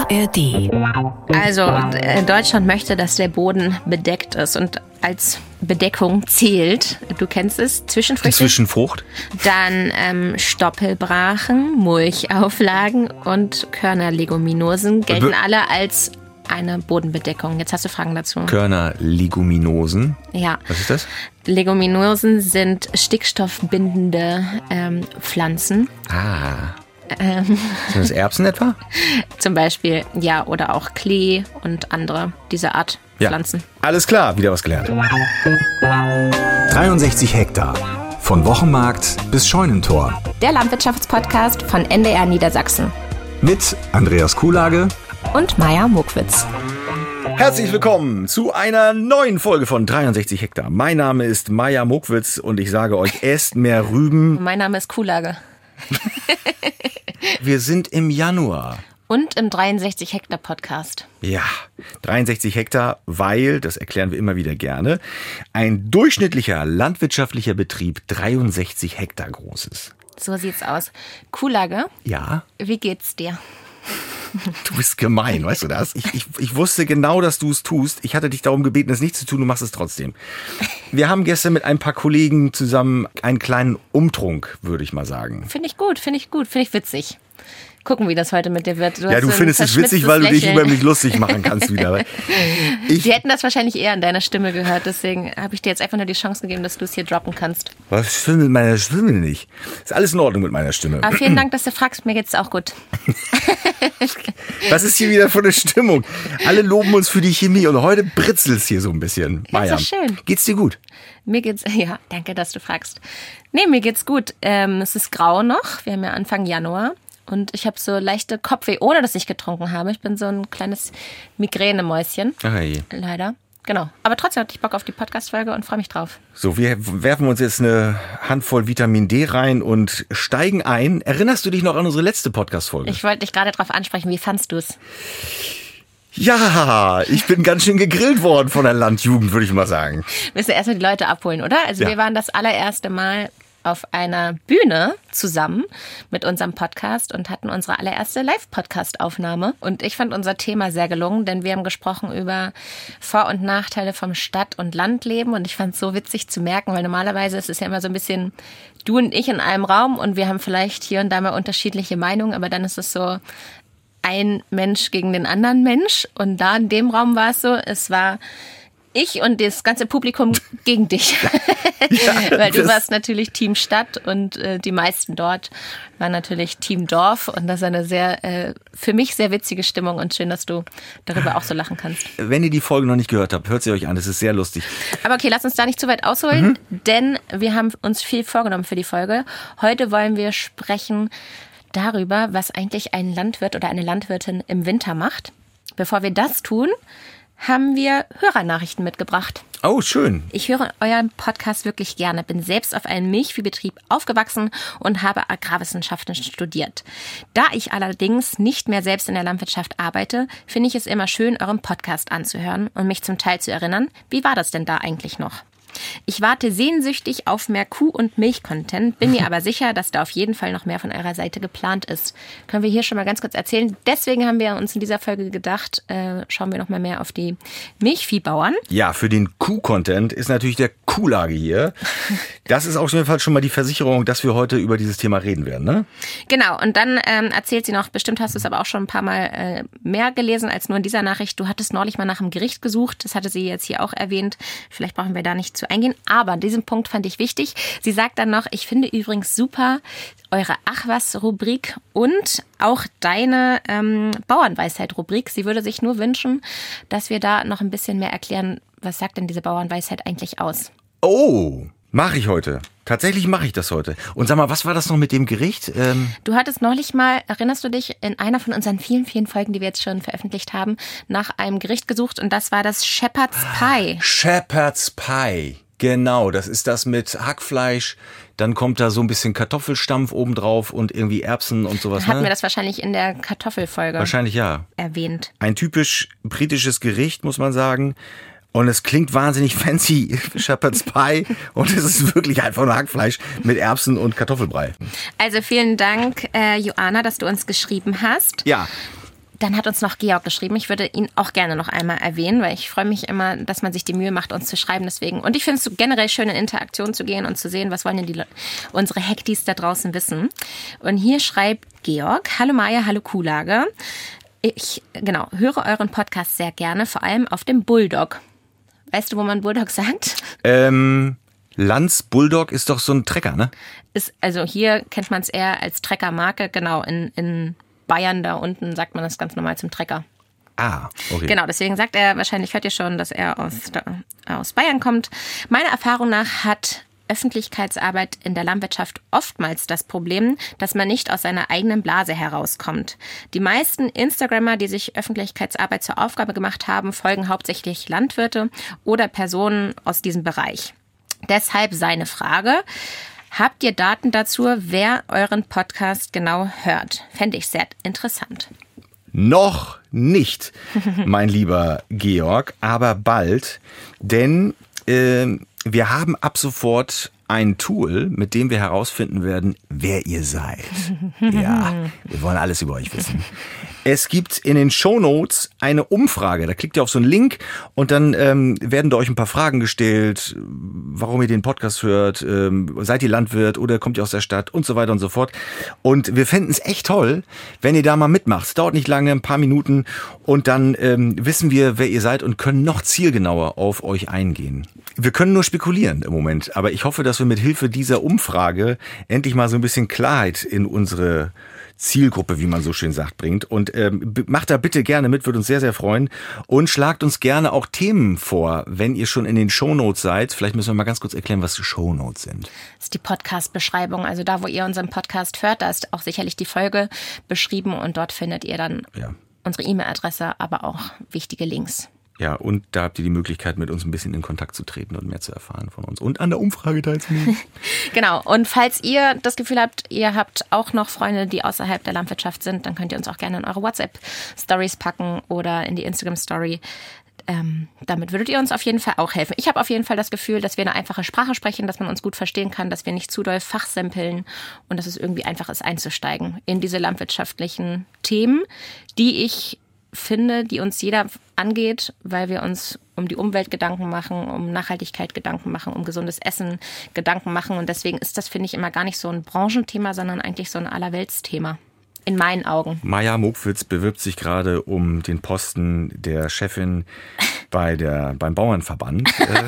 ARD. Also, Deutschland möchte, dass der Boden bedeckt ist und als Bedeckung zählt, du kennst es, Zwischenfrüchte. Die Zwischenfrucht. Dann Stoppelbrachen, Mulchauflagen und Körnerleguminosen gelten alle als eine Bodenbedeckung. Jetzt hast du Fragen dazu. Körnerleguminosen. Ja. Was ist das? Leguminosen sind stickstoffbindende Pflanzen. Sind das Erbsen etwa? Zum Beispiel, ja, oder auch Klee und andere dieser Art Pflanzen. Alles klar, wieder was gelernt. 63 Hektar. Von Wochenmarkt bis Scheunentor. Der Landwirtschaftspodcast von NDR Niedersachsen. Mit Andreas Kuhlage und Maja Mokwitz. Herzlich willkommen zu einer neuen Folge von 63 Hektar. Mein Name ist Maja Mokwitz und ich sage euch, esst mehr Rüben. Mein Name ist Kuhlage. Wir sind im Januar. Und im 63 Hektar Podcast. Ja, 63 Hektar, weil, das erklären wir immer wieder gerne, ein durchschnittlicher landwirtschaftlicher Betrieb 63 Hektar groß ist. So sieht's aus. Kuhlage? Ja? Wie geht's dir? Du bist gemein, weißt du das? Ich wusste genau, dass du es tust. Ich hatte dich darum gebeten, es nicht zu tun, du machst es trotzdem. Wir haben gestern mit ein paar Kollegen zusammen einen kleinen Umtrunk, würde ich mal sagen. Finde ich witzig. Gucken, wie das heute mit dir wird. Du findest es witzig, weil du dich über mich lustig machen kannst wieder. Die hätten das wahrscheinlich eher an deiner Stimme gehört, deswegen habe ich dir jetzt einfach nur die Chance gegeben, dass du es hier droppen kannst. Was stimmt mit meiner Stimme nicht? Ist alles in Ordnung mit meiner Stimme. Aber vielen Dank, dass du fragst, mir geht's auch gut. Was ist hier wieder für eine Stimmung? Alle loben uns für die Chemie und heute britzelt es hier so ein bisschen. Ja, ist doch schön. Geht's dir gut? Mir geht's, ja, danke, dass du fragst. Nee, mir geht's gut. Es ist grau noch, wir haben ja Anfang Januar. Und ich habe so leichte Kopfweh, ohne dass ich getrunken habe. Ich bin so ein kleines Migränemäuschen. Ach je. Leider. Genau. Aber trotzdem hatte ich Bock auf die Podcast-Folge und freue mich drauf. So, wir werfen uns jetzt eine Handvoll Vitamin D rein und steigen ein. Erinnerst du dich noch an unsere letzte Podcast-Folge? Ich wollte dich gerade darauf ansprechen. Wie fandst du es? Ja, ich bin ganz schön gegrillt worden von der Landjugend, würde ich mal sagen. Willst du erstmal die Leute abholen, oder? Also wir waren das allererste Mal auf einer Bühne zusammen mit unserem Podcast und hatten unsere allererste Live-Podcast-Aufnahme. Und ich fand unser Thema sehr gelungen, denn wir haben gesprochen über Vor- und Nachteile vom Stadt- und Landleben. Und ich fand es so witzig zu merken, weil normalerweise ist es ja immer so ein bisschen du und ich in einem Raum und wir haben vielleicht hier und da mal unterschiedliche Meinungen, aber dann ist es so ein Mensch gegen den anderen Mensch. Und da in dem Raum war es so, es war ich und das ganze Publikum gegen dich. Ja, weil du warst natürlich Team Stadt und die meisten dort waren natürlich Team Dorf. Und das ist eine sehr, für mich sehr witzige Stimmung und schön, dass du darüber auch so lachen kannst. Wenn ihr die Folge noch nicht gehört habt, hört sie euch an, das ist sehr lustig. Aber okay, lass uns da nicht zu weit ausholen, denn wir haben uns viel vorgenommen für die Folge. Heute wollen wir sprechen darüber, was eigentlich ein Landwirt oder eine Landwirtin im Winter macht. Bevor wir das tun, haben wir Hörernachrichten mitgebracht. Oh, schön. Ich höre euren Podcast wirklich gerne, bin selbst auf einem Milchviehbetrieb aufgewachsen und habe Agrarwissenschaften studiert. Da ich allerdings nicht mehr selbst in der Landwirtschaft arbeite, finde ich es immer schön, euren Podcast anzuhören und mich zum Teil zu erinnern, wie war das denn da eigentlich noch? Ich warte sehnsüchtig auf mehr Kuh- und Milch-Content, bin mir aber sicher, dass da auf jeden Fall noch mehr von eurer Seite geplant ist. Können wir hier schon mal ganz kurz erzählen. Deswegen haben wir uns in dieser Folge gedacht, schauen wir noch mal mehr auf die Milchviehbauern. Ja, für den Kuh-Content ist natürlich der Kuhlage hier. Das ist auf jeden Fall schon mal die Versicherung, dass wir heute über dieses Thema reden werden, ne? Genau, und dann erzählt sie noch, bestimmt hast du es aber auch schon ein paar Mal mehr gelesen als nur in dieser Nachricht. Du hattest neulich mal nach einem Gericht gesucht, das hatte sie jetzt hier auch erwähnt. Vielleicht brauchen wir da nicht zu eingehen, aber diesen Punkt fand ich wichtig. Sie sagt dann noch, ich finde übrigens super eure Ach was-Rubrik und auch deine Bauernweisheit-Rubrik. Sie würde sich nur wünschen, dass wir da noch ein bisschen mehr erklären, was sagt denn diese Bauernweisheit eigentlich aus? Oh, mache ich heute. Tatsächlich mache ich das heute. Und sag mal, was war das noch mit dem Gericht? Du hattest neulich mal, erinnerst du dich, in einer von unseren vielen, vielen Folgen, die wir jetzt schon veröffentlicht haben, nach einem Gericht gesucht und das war das Shepherd's Pie. Shepherd's Pie. Genau, das ist das mit Hackfleisch, dann kommt da so ein bisschen Kartoffelstampf obendrauf und irgendwie Erbsen und sowas. Hatten wir das wahrscheinlich in der Kartoffelfolge wahrscheinlich ja erwähnt. Ein typisch britisches Gericht, muss man sagen. Und es klingt wahnsinnig fancy, Shepherd's Pie. Und es ist wirklich einfach nur Hackfleisch mit Erbsen und Kartoffelbrei. Also vielen Dank, Joanna, dass du uns geschrieben hast. Ja. Dann hat uns noch Georg geschrieben. Ich würde ihn auch gerne noch einmal erwähnen, weil ich freue mich immer, dass man sich die Mühe macht, uns zu schreiben. Deswegen. Und ich finde es so generell schön, in Interaktion zu gehen und zu sehen, was wollen denn unsere Hektis da draußen wissen. Und hier schreibt Georg: Hallo Maja, hallo Kuhlage. Ich höre euren Podcast sehr gerne, vor allem auf dem Bulldog. Weißt du, wo man Bulldog sagt? Lanz Bulldog ist doch so ein Trecker, ne? Also hier kennt man es eher als Treckermarke. Genau, in Bayern da unten sagt man das ganz normal zum Trecker. Ah, okay. Genau, deswegen sagt er, wahrscheinlich hört ihr schon, dass er aus Bayern kommt. Meiner Erfahrung nach hat Öffentlichkeitsarbeit in der Landwirtschaft oftmals das Problem, dass man nicht aus seiner eigenen Blase herauskommt. Die meisten Instagrammer, die sich Öffentlichkeitsarbeit zur Aufgabe gemacht haben, folgen hauptsächlich Landwirte oder Personen aus diesem Bereich. Deshalb seine Frage: Habt ihr Daten dazu, wer euren Podcast genau hört? Fände ich sehr interessant. Noch nicht, mein lieber Georg, aber bald, denn wir haben ab sofort ein Tool, mit dem wir herausfinden werden, wer ihr seid. Ja, wir wollen alles über euch wissen. Es gibt in den Shownotes eine Umfrage. Da klickt ihr auf so einen Link und dann werden da euch ein paar Fragen gestellt, warum ihr den Podcast hört, seid ihr Landwirt oder kommt ihr aus der Stadt und so weiter und so fort. Und wir fänden es echt toll, wenn ihr da mal mitmacht. Es dauert nicht lange, ein paar Minuten und dann wissen wir, wer ihr seid und können noch zielgenauer auf euch eingehen. Wir können nur spekulieren im Moment, aber ich hoffe, dass wir mit Hilfe dieser Umfrage endlich mal so ein bisschen Klarheit in unsere Zielgruppe, wie man so schön sagt, bringt. Und macht da bitte gerne mit, würde uns sehr, sehr freuen. Und schlagt uns gerne auch Themen vor, wenn ihr schon in den Shownotes seid. Vielleicht müssen wir mal ganz kurz erklären, was Shownotes sind. Das ist die Podcast-Beschreibung. Also da, wo ihr unseren Podcast hört, da ist auch sicherlich die Folge beschrieben und dort findet ihr dann unsere E-Mail-Adresse, aber auch wichtige Links. Ja, und da habt ihr die Möglichkeit, mit uns ein bisschen in Kontakt zu treten und mehr zu erfahren von uns und an der Umfrage teilzunehmen. Genau. Und falls ihr das Gefühl habt, ihr habt auch noch Freunde, die außerhalb der Landwirtschaft sind, dann könnt ihr uns auch gerne in eure WhatsApp-Stories packen oder in die Instagram-Story. Damit würdet ihr uns auf jeden Fall auch helfen. Ich habe auf jeden Fall das Gefühl, dass wir eine einfache Sprache sprechen, dass man uns gut verstehen kann, dass wir nicht zu doll fachsimpeln und dass es irgendwie einfach ist, einzusteigen in diese landwirtschaftlichen Themen, die ich finde, die uns jeder angeht, weil wir uns um die Umwelt Gedanken machen, um Nachhaltigkeit Gedanken machen, um gesundes Essen Gedanken machen. Und deswegen ist das, finde ich, immer gar nicht so ein Branchenthema, sondern eigentlich so ein Allerweltsthema. In meinen Augen. Maja Mopwitz bewirbt sich gerade um den Posten der Chefin beim Bauernverband.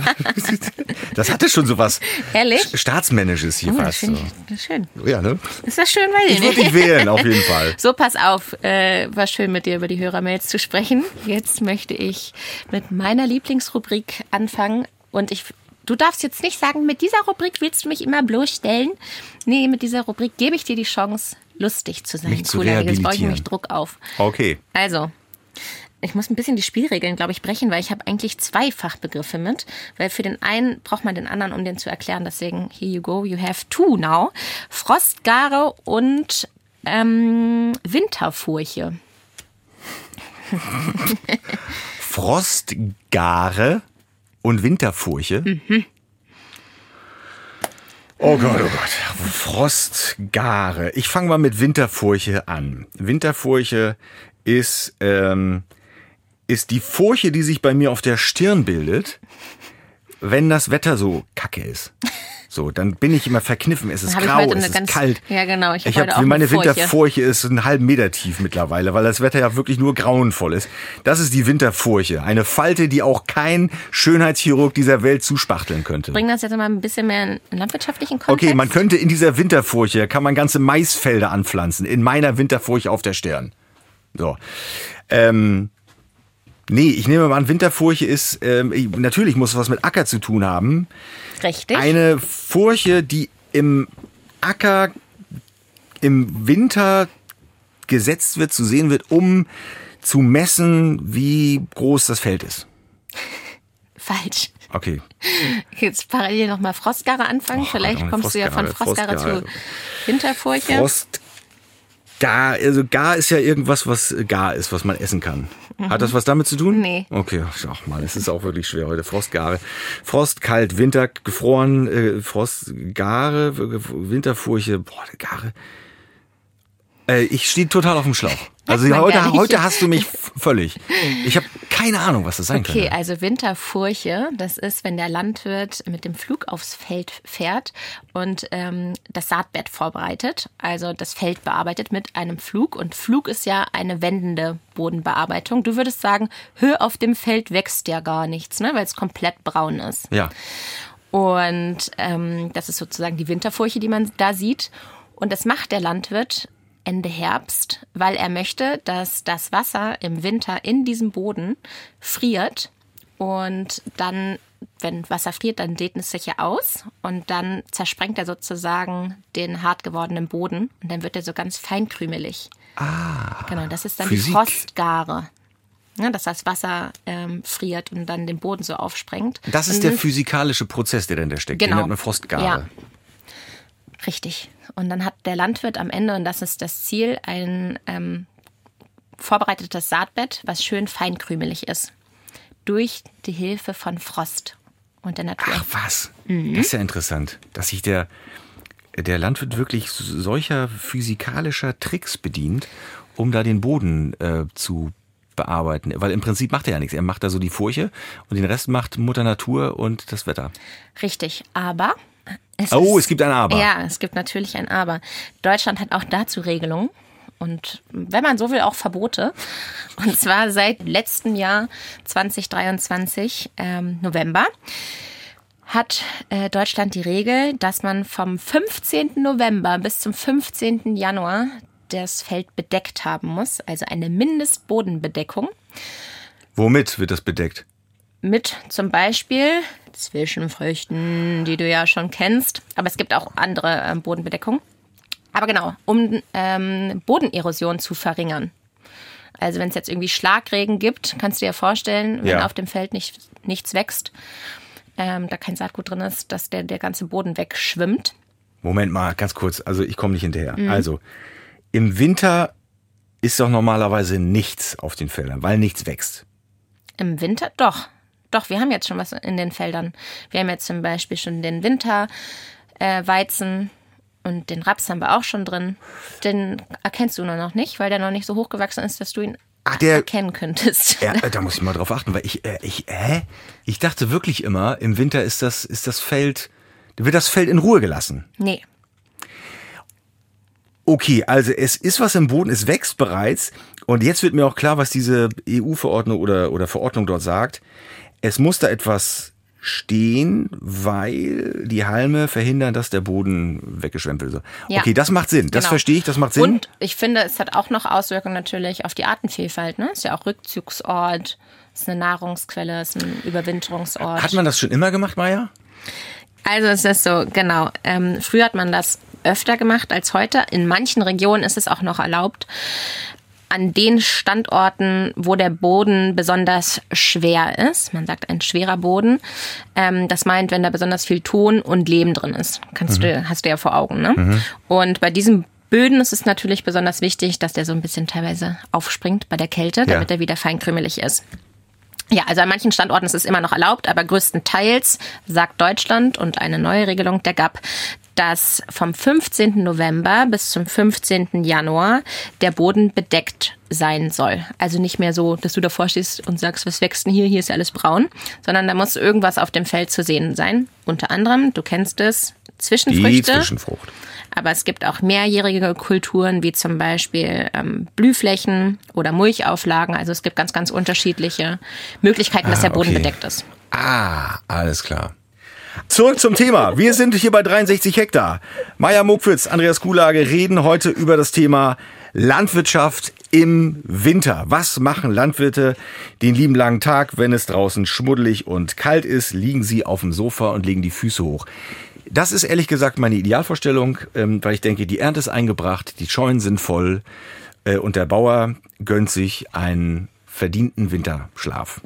Das hatte schon sowas Staatsmännisches hier fast. Das finde ich schön. Ja, ne? Ist das schön, weil ich würde dich wählen, auf jeden Fall. So, pass auf. War schön, mit dir über die Hörermails zu sprechen. Jetzt möchte ich mit meiner Lieblingsrubrik anfangen. Und du darfst jetzt nicht sagen, mit dieser Rubrik willst du mich immer bloßstellen. Nee, mit dieser Rubrik gebe ich dir die Chance, lustig zu sein. Mich zu rehabilitieren. Jetzt baue ich nämlich Druck auf. Okay. Also, ich muss ein bisschen die Spielregeln, glaube ich, brechen, weil ich habe eigentlich 2 Fachbegriffe mit. Weil für den einen braucht man den anderen, um den zu erklären. Deswegen, here you go, you have 2 now. Frostgare und Winterfurche. Frostgare und Winterfurche? Mhm. Oh Gott, oh Gott. Frostgare. Ich fange mal mit Winterfurche an. Winterfurche ist die Furche, die sich bei mir auf der Stirn bildet, wenn das Wetter so kacke ist. So, dann bin ich immer verkniffen. Es ist grau, es ist kalt. Ja, genau. Meine Winterfurche ist einen halben Meter tief mittlerweile, weil das Wetter ja wirklich nur grauenvoll ist. Das ist die Winterfurche. Eine Falte, die auch kein Schönheitschirurg dieser Welt zuspachteln könnte. Bring das jetzt mal ein bisschen mehr in landwirtschaftlichen Kontext. Okay, man könnte in dieser Winterfurche, kann man ganze Maisfelder anpflanzen. In meiner Winterfurche auf der Stirn. So. Nee, ich nehme mal an, Winterfurche ist, natürlich muss es was mit Acker zu tun haben. Richtig. Eine Furche, die im Acker im Winter gesetzt wird, zu sehen wird, um zu messen, wie groß das Feld ist. Falsch. Okay. Jetzt parallel nochmal Frostgare anfangen. Vielleicht kommst du ja von Frostgare zu Winterfurche. Gar ist ja irgendwas, was gar ist, was man essen kann. Hat das was damit zu tun? Nee. Okay, ach man, es ist auch wirklich schwer heute. Frostgare. Frost, kalt, Winter, gefroren, Frostgare, Winterfurche, Gare. Ich stehe total auf dem Schlauch. Also heute hast du mich völlig. Ich habe keine Ahnung, was das sein könnte. Okay, also Winterfurche, das ist, wenn der Landwirt mit dem Flug aufs Feld fährt und das Saatbett vorbereitet, also das Feld bearbeitet mit einem Flug. Und Flug ist ja eine wendende Bodenbearbeitung. Du würdest sagen, auf dem Feld wächst ja gar nichts, ne, weil es komplett braun ist. Ja. Und das ist sozusagen die Winterfurche, die man da sieht. Und das macht der Landwirt Ende Herbst, weil er möchte, dass das Wasser im Winter in diesem Boden friert und dann, wenn Wasser friert, dann dehnt es sich ja aus und dann zersprengt er sozusagen den hart gewordenen Boden und dann wird er so ganz feinkrümelig. Genau, das ist dann Physik. Die Frostgare. Ja, dass das Wasser friert und dann den Boden so aufsprengt. Das ist der physikalische Prozess, der dahinter steckt. Genau. Den nennt man Frostgare. Ja. Richtig. Und dann hat der Landwirt am Ende, und das ist das Ziel, ein vorbereitetes Saatbett, was schön feinkrümelig ist. Durch die Hilfe von Frost und der Natur. Ach was, Das ist ja interessant, dass sich der Landwirt wirklich solcher physikalischer Tricks bedient, um da den Boden zu bearbeiten. Weil im Prinzip macht er ja nichts. Er macht da so die Furche und den Rest macht Mutter Natur und das Wetter. Richtig, aber... Es gibt ein Aber. Ja, es gibt natürlich ein Aber. Deutschland hat auch dazu Regelungen und wenn man so will, auch Verbote. Und zwar seit letztem Jahr 2023, November, hat Deutschland die Regel, dass man vom 15. November bis zum 15. Januar das Feld bedeckt haben muss. Also eine Mindestbodenbedeckung. Womit wird das bedeckt? Mit zum Beispiel Zwischenfrüchten, die du ja schon kennst. Aber es gibt auch andere Bodenbedeckungen. Aber genau, um Bodenerosion zu verringern. Also wenn es jetzt irgendwie Schlagregen gibt, kannst du dir vorstellen, wenn auf dem Feld nichts wächst, da kein Saatgut drin ist, dass der ganze Boden wegschwimmt. Moment mal, ganz kurz. Also ich komme nicht hinterher. Also im Winter ist doch normalerweise nichts auf den Feldern, weil nichts wächst. Im Winter? Doch, wir haben jetzt schon was in den Feldern. Wir haben jetzt zum Beispiel schon den Winterweizen und den Raps haben wir auch schon drin. Den erkennst du nur noch nicht, weil der noch nicht so hochgewachsen ist, dass du ihn erkennen könntest. Ja, da muss ich mal drauf achten, weil ich dachte wirklich immer, im Winter wird das Feld in Ruhe gelassen. Nee. Okay, also es ist was im Boden, es wächst bereits und jetzt wird mir auch klar, was diese EU-Verordnung oder Verordnung dort sagt. Es muss da etwas stehen, weil die Halme verhindern, dass der Boden weggeschwemmt wird. Ja, okay, das macht Sinn, das verstehe ich, das macht Sinn. Und ich finde, es hat auch noch Auswirkungen natürlich auf die Artenvielfalt. Ne? Ist ja auch Rückzugsort, ist eine Nahrungsquelle, ist ein Überwinterungsort. Hat man das schon immer gemacht, Maja? Also es ist so, genau. Früher hat man das öfter gemacht als heute. In manchen Regionen ist es auch noch erlaubt. An den Standorten, wo der Boden besonders schwer ist, man sagt ein schwerer Boden, das meint, wenn da besonders viel Ton und Leben drin ist. Hast du ja vor Augen, ne? Und bei diesen Böden ist es natürlich besonders wichtig, dass der so ein bisschen teilweise aufspringt bei der Kälte, damit er wieder feinkrümelig ist. Ja, also an manchen Standorten ist es immer noch erlaubt, aber größtenteils sagt Deutschland und eine neue Regelung der GAP, dass vom 15. November bis zum 15. Januar der Boden bedeckt sein soll. Also nicht mehr so, dass du davor stehst und sagst, was wächst denn hier? Hier ist ja alles braun. Sondern da muss irgendwas auf dem Feld zu sehen sein. Unter anderem, du kennst es, Zwischenfrüchte. Die Zwischenfrucht. Aber es gibt auch mehrjährige Kulturen, wie zum Beispiel Blühflächen oder Mulchauflagen. Also es gibt ganz, ganz unterschiedliche Möglichkeiten, dass der Boden bedeckt ist. Alles klar. Zurück zum Thema. Wir sind hier bei 63 Hektar. Maja Mokwitz, Andreas Kuhlage reden heute über das Thema Landwirtschaft im Winter. Was machen Landwirte den lieben langen Tag, wenn es draußen schmuddelig und kalt ist? Liegen sie auf dem Sofa und legen die Füße hoch. Das ist ehrlich gesagt meine Idealvorstellung, weil ich denke, die Ernte ist eingebracht, die Scheunen sind voll und der Bauer gönnt sich einen verdienten Winterschlaf.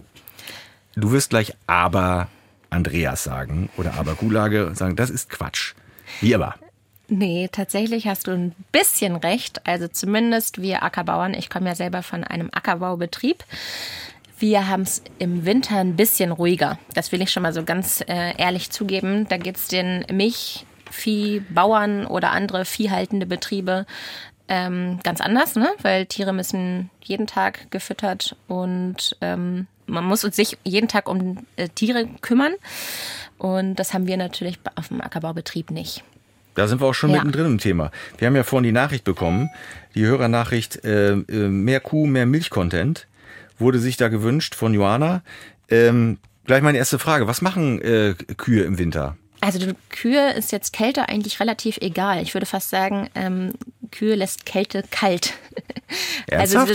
Du wirst gleich aber Andreas sagen oder aber Kuhlage sagen, das ist Quatsch. Wie immer. Nee, tatsächlich hast du ein bisschen recht. Also zumindest wir Ackerbauern, ich komme ja selber von einem Ackerbaubetrieb. Wir haben es im Winter ein bisschen ruhiger. Das will ich schon mal so ganz ehrlich zugeben. Da geht es den Milchviehbauern oder andere viehhaltende Betriebe ganz anders, ne? Weil Tiere müssen jeden Tag gefüttert und man muss sich jeden Tag um Tiere kümmern. Und das haben wir natürlich auf dem Ackerbaubetrieb nicht. Da sind wir auch schon mittendrin im Thema. Wir haben ja vorhin die Nachricht bekommen, die Hörernachricht, mehr Kuh, mehr Milch-Content, wurde sich da gewünscht von Johanna. Gleich meine erste Frage, was machen Kühe im Winter? Also die Kühe ist jetzt Kälte eigentlich relativ egal. Ich würde fast sagen, Kühe lässt Kälte kalt. Ernsthaft? Also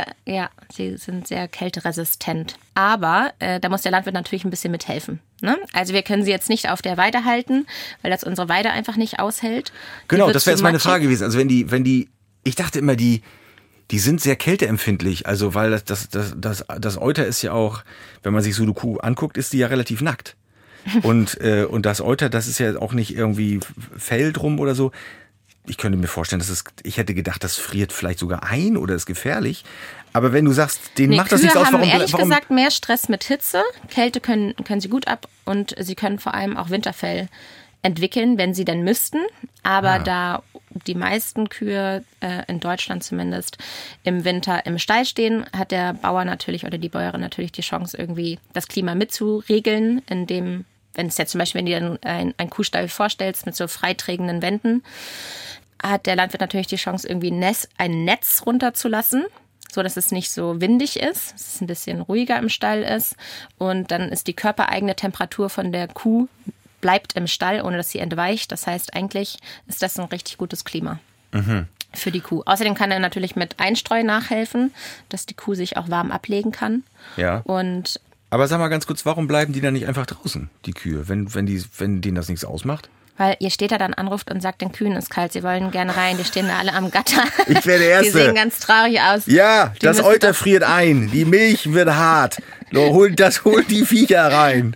sie sind sehr kälteresistent. Aber da muss der Landwirt natürlich ein bisschen mithelfen. Ne? Also wir können sie jetzt nicht auf der Weide halten, weil das unsere Weide einfach nicht aushält. Genau, das wäre jetzt meine Frage gewesen. Also wenn die, ich dachte immer, die sind sehr kälteempfindlich. Also weil das Euter ist ja auch, wenn man sich so eine Kuh anguckt, ist die ja relativ nackt. Und das Euter, das ist ja auch nicht irgendwie Fell drum oder so. Ich könnte mir vorstellen, ich hätte gedacht, das friert vielleicht sogar ein oder ist gefährlich. Aber wenn du sagst, denen macht das nichts aus, warum? Ehrlich gesagt mehr Stress mit Hitze. Kälte können sie gut ab und sie können vor allem auch Winterfell entwickeln, wenn sie denn müssten. Aber da die meisten Kühe, in Deutschland zumindest, im Winter im Stall stehen, hat der Bauer natürlich oder die Bäuerin natürlich die Chance, irgendwie das Klima mitzuregeln, indem, wenn es jetzt zum Beispiel, wenn du dir einen Kuhstall vorstellst mit so freiträgenden Wänden, hat der Landwirt natürlich die Chance, irgendwie ein Netz runterzulassen, so dass es nicht so windig ist, dass es ein bisschen ruhiger im Stall ist. Und dann ist die körpereigene Temperatur von der Kuh bleibt im Stall, ohne dass sie entweicht. Das heißt, eigentlich ist das ein richtig gutes Klima für die Kuh. Außerdem kann er natürlich mit Einstreu nachhelfen, dass die Kuh sich auch warm ablegen kann. Ja. Aber sag mal ganz kurz, warum bleiben die dann nicht einfach draußen, die Kühe, wenn denen das nichts ausmacht? Weil ihr Städter dann anruft und sagt, den Kühen ist kalt, sie wollen gerne rein, die stehen da alle am Gatter. Ich wäre der Erste. Die sehen ganz traurig aus. Ja, das Euter friert ein, die Milch wird hart. Holt die Viecher rein.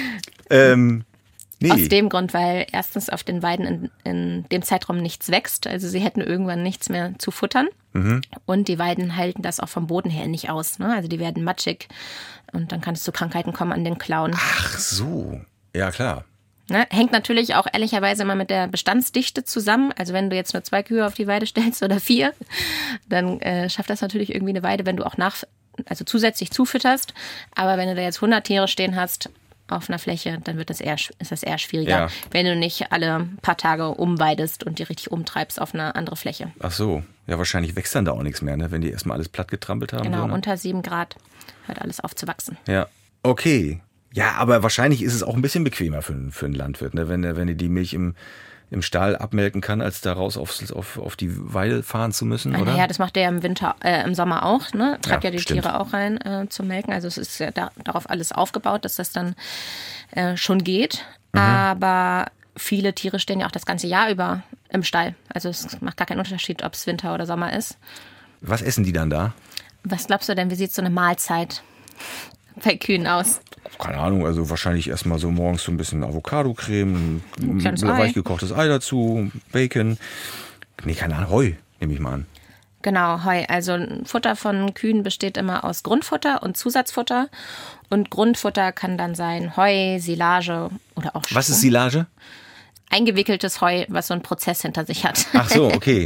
Nee. Aus dem Grund, weil erstens auf den Weiden in dem Zeitraum nichts wächst. Also sie hätten irgendwann nichts mehr zu futtern. Und die Weiden halten das auch vom Boden her nicht aus. Ne? Also die werden matschig und dann kann es zu Krankheiten kommen an den Klauen. Ach so, ja klar. Ne? Hängt natürlich auch ehrlicherweise immer mit der Bestandsdichte zusammen. Also wenn du jetzt nur 2 Kühe auf die Weide stellst oder 4, dann schafft das natürlich irgendwie eine Weide, wenn du auch zusätzlich zufütterst. Aber wenn du da jetzt 100 Tiere stehen hast auf einer Fläche, dann ist das eher schwieriger, wenn du nicht alle paar Tage umweidest und die richtig umtreibst auf eine andere Fläche. Ach so, ja wahrscheinlich wächst dann da auch nichts mehr, ne? Wenn die erstmal alles platt getrampelt haben. Genau, so, ne? Unter 7 Grad hört alles auf zu wachsen. Ja, okay. Ja, aber wahrscheinlich ist es auch ein bisschen bequemer für einen Landwirt, ne? Wenn er die Milch im Stall abmelken kann, als da raus auf die Weide fahren zu müssen, oder? Ja, das macht er ja im Sommer auch, ne? Treibt ja die stimmt. Tiere auch rein zum Melken. Also es ist ja darauf alles aufgebaut, dass das dann schon geht. Aber viele Tiere stehen ja auch das ganze Jahr über im Stall. Also es macht gar keinen Unterschied, ob es Winter oder Sommer ist. Was essen die dann da? Was glaubst du denn, wie sieht so eine Mahlzeit bei Kühen aus? Keine Ahnung, also wahrscheinlich erstmal so morgens so ein bisschen Avocado-Creme, ein Ei. weich gekochtes Ei dazu, Bacon. Nee, keine Ahnung, Heu, nehme ich mal an. Genau, Heu. Also Futter von Kühen besteht immer aus Grundfutter und Zusatzfutter. Und Grundfutter kann dann sein Heu, Silage oder auch Stroh. Was ist Silage? Eingewickeltes Heu, was so einen Prozess hinter sich hat. Ach so, okay.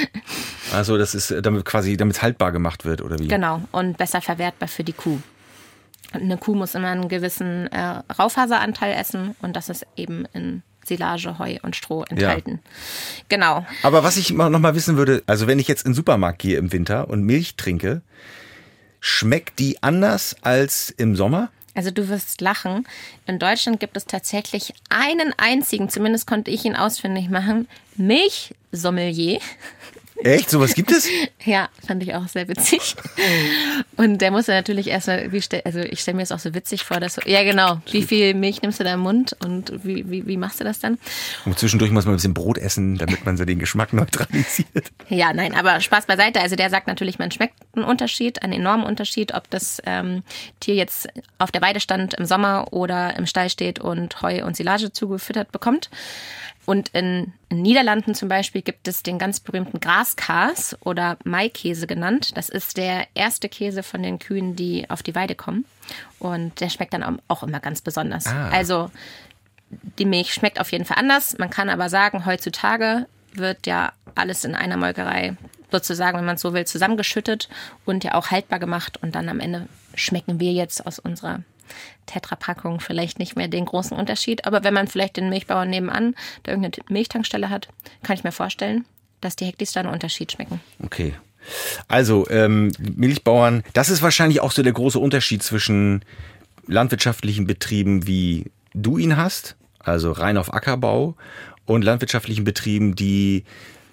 Also das ist damit es haltbar gemacht wird, oder wie? Genau, und besser verwertbar für die Kuh. Eine Kuh muss immer einen gewissen Raufaseranteil essen und das ist eben in Silage, Heu und Stroh enthalten. Ja. Genau. Aber was ich noch mal wissen würde, also wenn ich jetzt in den Supermarkt gehe im Winter und Milch trinke, schmeckt die anders als im Sommer? Also du wirst lachen. In Deutschland gibt es tatsächlich einen einzigen, zumindest konnte ich ihn ausfindig machen, Milchsommelier. Echt? Sowas gibt es? Ja, fand ich auch sehr witzig. Und der musste natürlich erstmal, ich stelle mir das auch so witzig vor, dass ja genau, wie viel Milch nimmst du da im Mund und wie machst du das dann? Und zwischendurch muss man ein bisschen Brot essen, damit man so den Geschmack neutralisiert. Ja, nein, aber Spaß beiseite. Also der sagt natürlich, man schmeckt einen Unterschied, einen enormen Unterschied, ob das Tier jetzt auf der Weide stand im Sommer oder im Stall steht und Heu und Silage zugefüttert bekommt. Und in Niederlanden zum Beispiel gibt es den ganz berühmten Graskäse oder Maikäse genannt. Das ist der erste Käse von den Kühen, die auf die Weide kommen. Und der schmeckt dann auch immer ganz besonders. Also die Milch schmeckt auf jeden Fall anders. Man kann aber sagen, heutzutage wird ja alles in einer Molkerei sozusagen, wenn man es so will, zusammengeschüttet und ja auch haltbar gemacht. Und dann am Ende schmecken wir jetzt aus unserer Tetra-Packung vielleicht nicht mehr den großen Unterschied. Aber wenn man vielleicht den Milchbauern nebenan, der irgendeine Milchtankstelle hat, kann ich mir vorstellen, dass die Hektis da einen Unterschied schmecken. Okay. Also Milchbauern, das ist wahrscheinlich auch so der große Unterschied zwischen landwirtschaftlichen Betrieben, wie du ihn hast, also rein auf Ackerbau, und landwirtschaftlichen Betrieben, die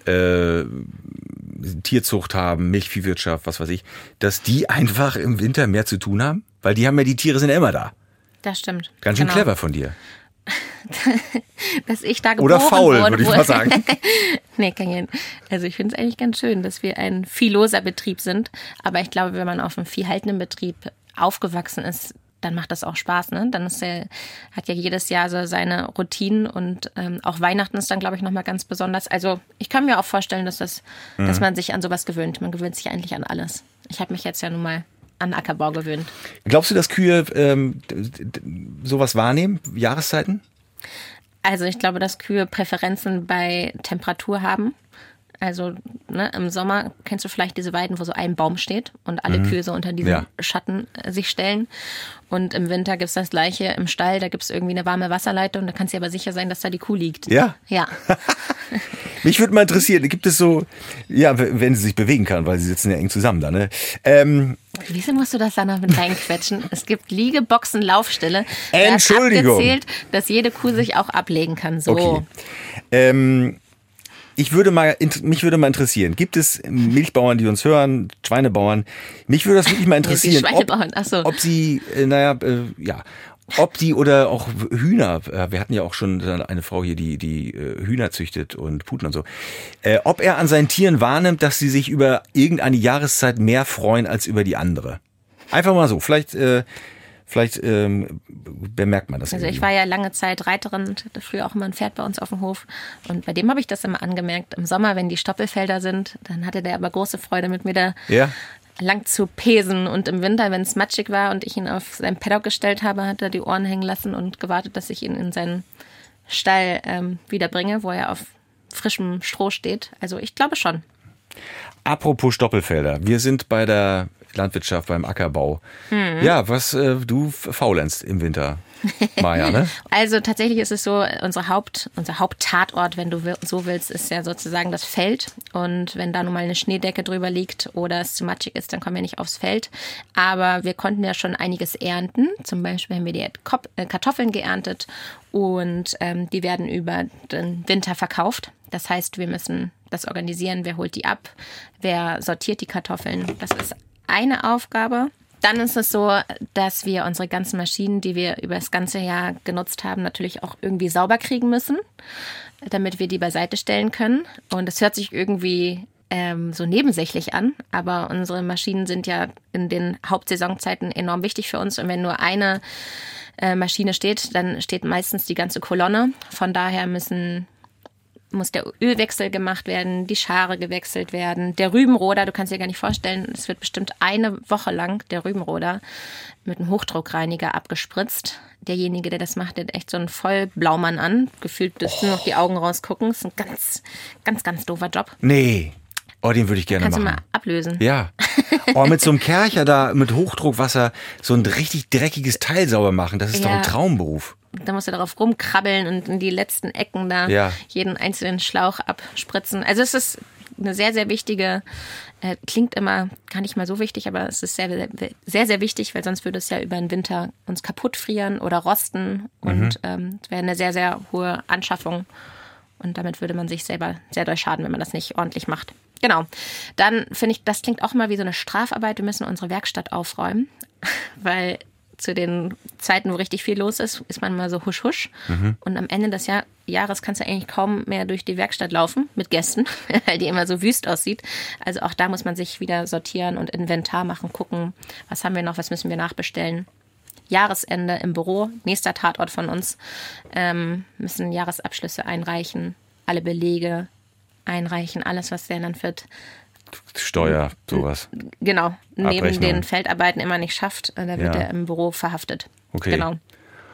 Tierzucht haben, Milchviehwirtschaft, was weiß ich, dass die einfach im Winter mehr zu tun haben? Weil die Tiere sind ja immer da. Das stimmt. Ganz schön clever von dir. Dass ich da geboren wurde. Oder faul, würde ich mal sagen. Nee, also ich finde es eigentlich ganz schön, dass wir ein viehloser Betrieb sind. Aber ich glaube, wenn man auf einem viehhaltenden Betrieb aufgewachsen ist, dann macht das auch Spaß, ne? Dann hat ja jedes Jahr so seine Routinen und auch Weihnachten ist dann, glaube ich, nochmal ganz besonders. Also ich kann mir auch vorstellen, dass man sich an sowas gewöhnt. Man gewöhnt sich eigentlich an alles. Ich habe mich jetzt ja nun mal an Ackerbau gewöhnt. Glaubst du, dass Kühe sowas wahrnehmen, Jahreszeiten? Also ich glaube, dass Kühe Präferenzen bei Temperatur haben. Also im Sommer kennst du vielleicht diese Weiden, wo so ein Baum steht und alle Kühe so unter diesen Schatten sich stellen. Und im Winter gibt es das Gleiche im Stall, da gibt es irgendwie eine warme Wasserleitung, da kannst du aber sicher sein, dass da die Kuh liegt. Ja? Ja. Mich würde mal interessieren, gibt es so, ja, wenn sie sich bewegen kann, weil sie sitzen ja eng zusammen da, ne? Wieso musst du das dann noch mit reinquetschen? Es gibt Liegeboxen, Laufstelle. Entschuldigung. Da ist abgezählt, dass jede Kuh sich auch ablegen kann. So. Okay. Mich würde mal interessieren, gibt es Milchbauern, die uns hören, Schweinebauern? Mich würde das wirklich mal interessieren, ob sie, ob die oder auch Hühner, wir hatten ja auch schon eine Frau hier, die Hühner züchtet und Puten und so, ob er an seinen Tieren wahrnimmt, dass sie sich über irgendeine Jahreszeit mehr freuen als über die andere. Einfach mal so, vielleicht bemerkt man das. Also ich war ja lange Zeit Reiterin, hatte früher auch immer ein Pferd bei uns auf dem Hof und bei dem habe ich das immer angemerkt. Im Sommer, wenn die Stoppelfelder sind, dann hatte der aber große Freude mit mir da lang zu pesen und im Winter, wenn es matschig war und ich ihn auf seinen Paddock gestellt habe, hat er die Ohren hängen lassen und gewartet, dass ich ihn in seinen Stall wiederbringe, wo er auf frischem Stroh steht. Also ich glaube schon. Apropos Stoppelfelder, wir sind bei der Landwirtschaft, beim Ackerbau. Ja, du faulenzt im Winter, Maja, ne? Also tatsächlich ist es so, unser Haupttatort, wenn du so willst, ist ja sozusagen das Feld. Und wenn da nun mal eine Schneedecke drüber liegt oder es zu matschig ist, dann kommen wir nicht aufs Feld. Aber wir konnten ja schon einiges ernten. Zum Beispiel haben wir die Kartoffeln geerntet und die werden über den Winter verkauft. Das heißt, wir müssen das organisieren. Wer holt die ab? Wer sortiert die Kartoffeln? Das ist eine Aufgabe. Dann ist es so, dass wir unsere ganzen Maschinen, die wir über das ganze Jahr genutzt haben, natürlich auch irgendwie sauber kriegen müssen, damit wir die beiseite stellen können. Und das hört sich irgendwie so nebensächlich an, aber unsere Maschinen sind ja in den Hauptsaisonzeiten enorm wichtig für uns. Und wenn nur eine Maschine steht, dann steht meistens die ganze Kolonne. Von daher muss der Ölwechsel gemacht werden, die Schare gewechselt werden, der Rübenroder, du kannst dir gar nicht vorstellen, es wird bestimmt eine Woche lang der Rübenroder mit einem Hochdruckreiniger abgespritzt. Derjenige, der das macht, der hat echt so einen Vollblaumann an. Gefühlt dürften nur noch die Augen rausgucken. Das ist ein ganz, ganz, ganz doofer Job. Nee. Oh, den würde ich gerne machen. Kannst du mal ablösen. Ja. Oh, mit so einem Kercher da, mit Hochdruckwasser, so ein richtig dreckiges Teil sauber machen, das ist doch ein Traumberuf. Da musst du darauf rumkrabbeln und in die letzten Ecken da jeden einzelnen Schlauch abspritzen. Also es ist eine sehr, sehr wichtige, klingt immer gar nicht mal so wichtig, aber es ist sehr, sehr, sehr wichtig, weil sonst würde es ja über den Winter uns kaputt frieren oder rosten und es wäre eine sehr, sehr hohe Anschaffung und damit würde man sich selber sehr doll schaden, wenn man das nicht ordentlich macht. Genau. Dann finde ich, das klingt auch mal wie so eine Strafarbeit. Wir müssen unsere Werkstatt aufräumen, weil zu den Zeiten, wo richtig viel los ist, ist man mal so husch husch. Und am Ende des Jahres kannst du eigentlich kaum mehr durch die Werkstatt laufen mit Gästen, weil die immer so wüst aussieht. Also auch da muss man sich wieder sortieren und Inventar machen, gucken, was haben wir noch, was müssen wir nachbestellen. Jahresende im Büro, nächster Tatort von uns, müssen Jahresabschlüsse einreichen, alle Belege einreichen, alles, was der Landwirt Steuer, sowas. Genau, neben den Feldarbeiten immer nicht schafft, da wird er im Büro verhaftet. Okay. Genau.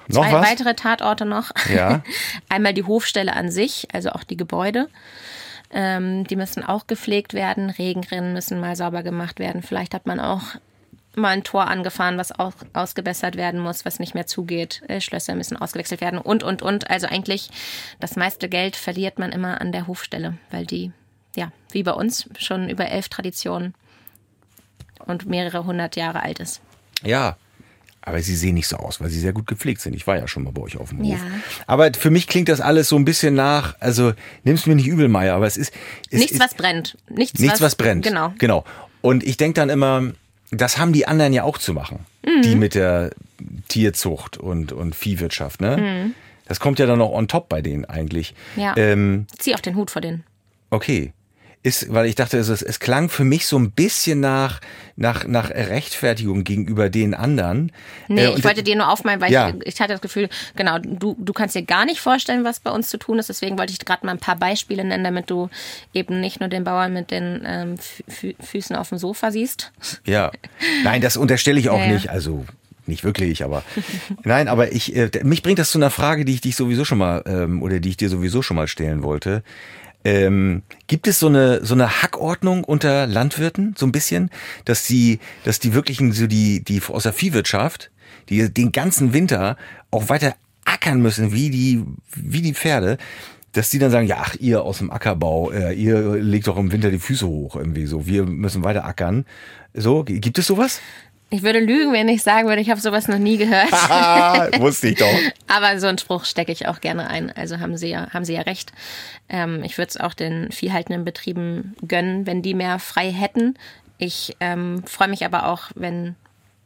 Noch 2 was? weitere Tatorte noch. Ja. Einmal die Hofstelle an sich, also auch die Gebäude. Die müssen auch gepflegt werden. Regenrinnen müssen mal sauber gemacht werden. Vielleicht hat man auch mal ein Tor angefahren, was auch ausgebessert werden muss, was nicht mehr zugeht. Schlösser müssen ausgewechselt werden und. Also eigentlich das meiste Geld verliert man immer an der Hofstelle, weil die, ja, wie bei uns, schon über 11 Traditionen und mehrere 100 Jahre alt ist. Ja, aber sie sehen nicht so aus, weil sie sehr gut gepflegt sind. Ich war ja schon mal bei euch auf dem Hof. Ja. Aber für mich klingt das alles so ein bisschen nach, also nimm's mir nicht übel, Meier, aber es ist... Nichts, was brennt. Nichts, was brennt. Genau. Und ich denke dann immer, das haben die anderen ja auch zu machen. Die mit der Tierzucht und Viehwirtschaft, ne? Das kommt ja dann noch on top bei denen eigentlich. Ja, zieh auch den Hut vor denen. Okay. Weil ich dachte, es klang für mich so ein bisschen nach Rechtfertigung gegenüber den anderen. Nee, ich wollte dir nur aufmalen, weil ja. ich hatte das Gefühl, genau, du kannst dir gar nicht vorstellen, was bei uns zu tun ist. Deswegen wollte ich gerade mal ein paar Beispiele nennen, damit du eben nicht nur den Bauern mit den Füßen auf dem Sofa siehst. Ja, nein, das unterstelle ich auch Ja. nicht. Also nicht wirklich, aber nein, aber mich bringt das zu einer Frage, die ich dich sowieso schon mal oder die ich dir sowieso schon mal stellen wollte. Gibt es so eine Hackordnung unter Landwirten, so ein bisschen, dass die wirklichen, so die aus der Viehwirtschaft, die den ganzen Winter auch weiter ackern müssen, wie die Pferde, dass die dann sagen, ja, ach, ihr aus dem Ackerbau, ihr legt doch im Winter die Füße hoch, irgendwie so, wir müssen weiter ackern. So, gibt es sowas? Ich würde lügen, wenn ich sagen würde, ich habe sowas noch nie gehört. Wusste ich doch. Aber so einen Spruch stecke ich auch gerne ein. Also haben sie ja recht. Ich würde es auch den viehhaltenden Betrieben gönnen, wenn die mehr frei hätten. Ich freue mich aber auch, wenn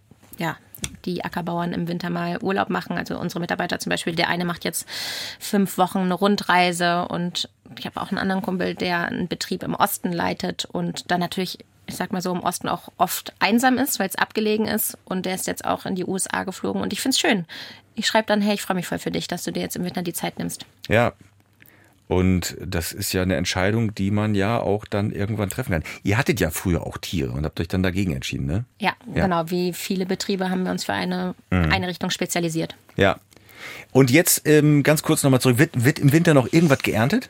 die Ackerbauern im Winter mal Urlaub machen. Also unsere Mitarbeiter zum Beispiel, der eine macht jetzt 5 Wochen eine Rundreise und ich habe auch einen anderen Kumpel, der einen Betrieb im Osten leitet und dann natürlich, ich sag mal so, im Osten auch oft einsam ist, weil es abgelegen ist. Und der ist jetzt auch in die USA geflogen. Und ich find's schön. Ich schreibe dann, hey, ich freue mich voll für dich, dass du dir jetzt im Winter die Zeit nimmst. Ja. Und das ist ja eine Entscheidung, die man ja auch dann irgendwann treffen kann. Ihr hattet ja früher auch Tiere und habt euch dann dagegen entschieden, ne? Ja, genau. Wie viele Betriebe haben wir uns für eine Richtung spezialisiert. Ja. Und jetzt ganz kurz nochmal zurück. Wird im Winter noch irgendwas geerntet?